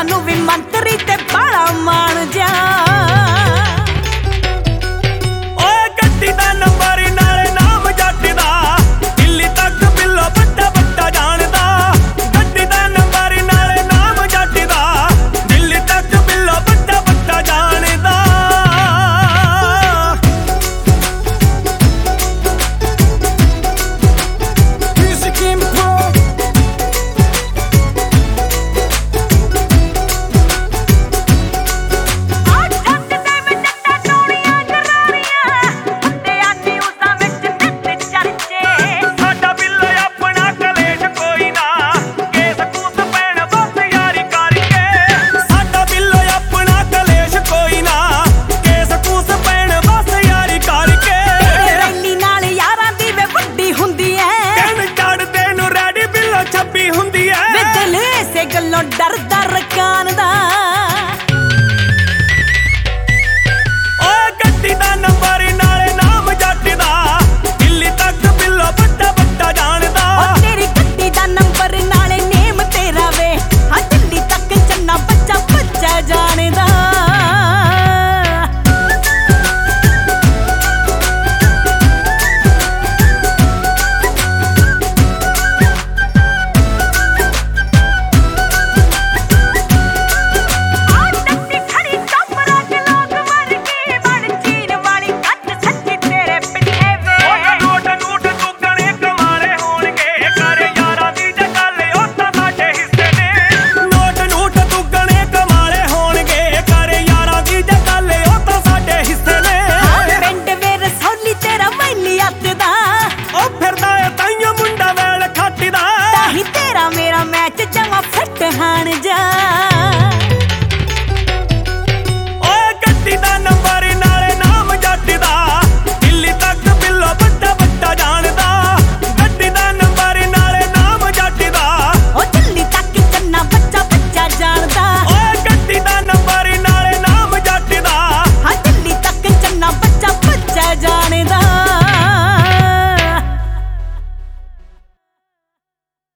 ਸਾਨੂੰ ਵੀ ਮੰਤਰੀ ਤੇ ਬਾਲਾ ਮਾਣ ਜਾ ਓਏ ਗੱਡੀ ਦਾ ਨੰਬਰ ਨਾਲੇ ਨਾਮ ਜੱਟ ਦਾ ਦਿੱਲੀ ਤੱਕ ਬਿੱਲੋ ਵੱਡਾ ਵੱਡਾ ਜਾਣਦਾ ਗੱਡੀ ਦਾ ਨੰਬਰ ਨਾਲੇ ਨਾਮ ਜੱਟ ਦਾ ਦਿੱਲੀ ਤੱਕ ਬਿੱਲੋ ਵੱਡਾ ਵੱਡਾ ਜਾਣਦਾ ਗੱਲੋਂ ਡਰਦਾ ਰਕਾਨ ਦਾ